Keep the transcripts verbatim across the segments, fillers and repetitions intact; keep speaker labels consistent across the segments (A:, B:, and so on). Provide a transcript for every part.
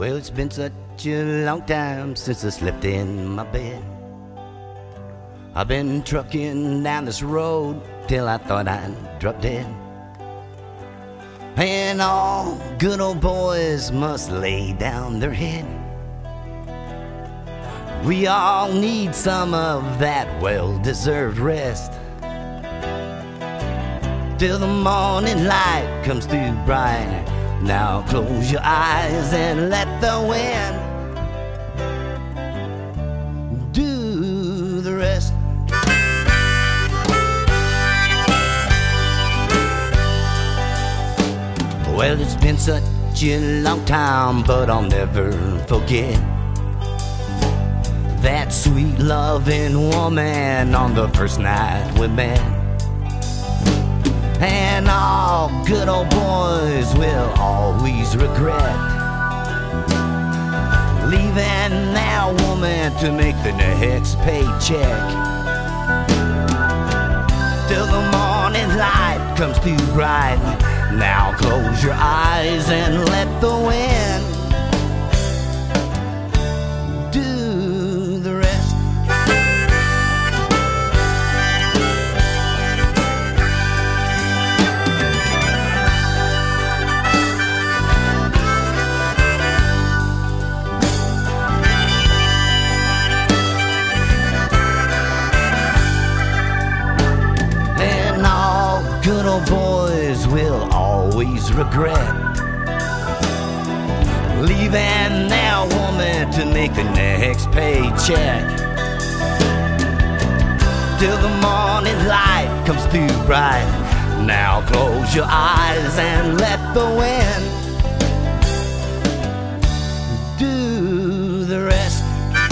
A: Well, it's been such a long time since I slept in my bed. I've been trucking down this road till I thought I'd drop dead. And all good old boys must lay down their head. We all need some of that well-deserved rest, till the morning light comes through bright. Now close your eyes and let the wind do the rest. Well, it's been such a long time, but I'll never forget that sweet loving woman on the first night we met. And all good old boys will always regret leaving that woman to make the next paycheck, till the morning light comes through bright. Now close your eyes and let the wind do the rest. And all good old boys will always regret leaving that woman to make the next paycheck, till the morning light comes through bright. Now close your eyes and let the wind do the rest.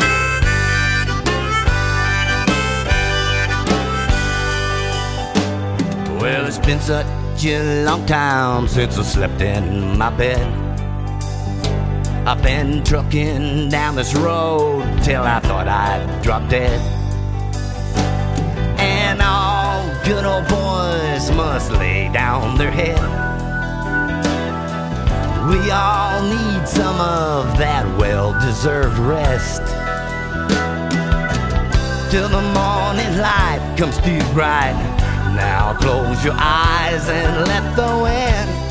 A: Well, it's been such a long time since I slept in my bed. I've been trucking down this road till I thought I'd drop dead. And all good old boys must lay down their head. We all need some of that well-deserved rest, till the morning light comes through bright. Now close your eyes and let the wind